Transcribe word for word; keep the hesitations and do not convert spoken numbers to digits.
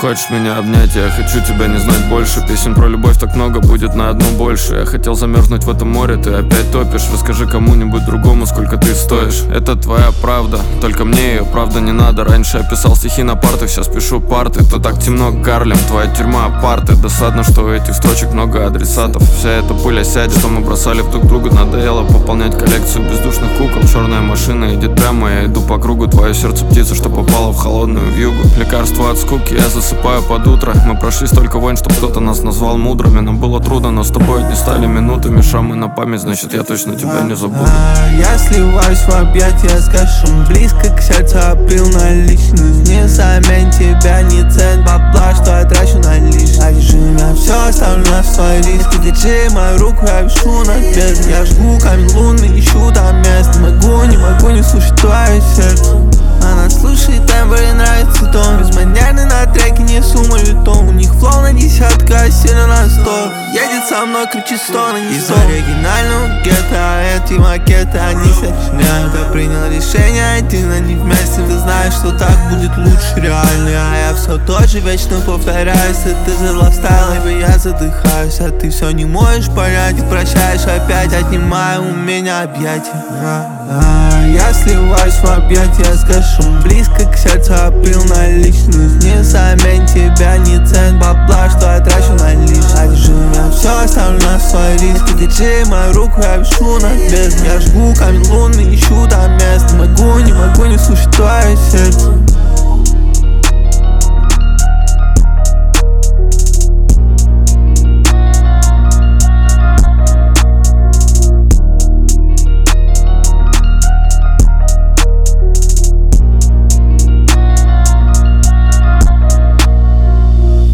хочешь меня обнять, я хочу тебя не знать больше. Песен про любовь так много, будет на одну больше. Я хотел замерзнуть в этом море, ты опять топишь. Расскажи кому-нибудь другому, сколько ты стоишь. Это твоя правда, только мне ее правда не надо. Раньше я писал стихи на партах, сейчас пишу парты. То так темно, Гарлем, твоя тюрьма, парты. Досадно, что у этих строчек много адресатов. Вся эта пыль осядет, что мы бросали в друг друга. Надоело пополнять коллекцию бездушных кукол. Черная машина идет прямо, я иду по кругу. Твое сердце птица, что попала в холодную вьюгу. Лекарство от скуки, я засыпаю под утро. Мы прошли столько войн, что кто-то нас назвал мудрыми. Нам было трудно, но с тобой не стали минутами. Шрамы на память, значит я точно тебя не забуду. Я сливаюсь в объятия, скажем, близко к сердцу обрел наличность. Не замен тебя, не цен бабла, что я трачу на лишь. Одержи меня, все оставлю на свой риск. Держи мою руку, я вишу над бездной. Я жгу камень лунный, ищу там место. Не могу, не могу не слушать твое сердце. Она слушает тембр и нравится тон. Безманерный на треке, несу мовитон. У них флоу на десятка, а сильно на сто. Едет со мной, кричит сто на не сто. Из оригинального гетто, а эти макеты, они сочиняют. Я принял решение идти на них вместе. Ты знаешь, что так будет лучше реально. А я все тот же, вечно повторяюсь. И ты заставил, и я задыхаюсь. А ты все не можешь понять и прощаешь опять. Отнимаю у меня объятия. Я сливаюсь в объятия, скажем, близко к сердцу обрел наличность. Не замен тебя, не цен бабла, что я трачу на лишь. Одержи меня, все оставлю на свой риск. Держи мою руку, я вишу над бездной. Я жгу камень лунный, ищу там место. Не могу, не могу не слушать твое сердце.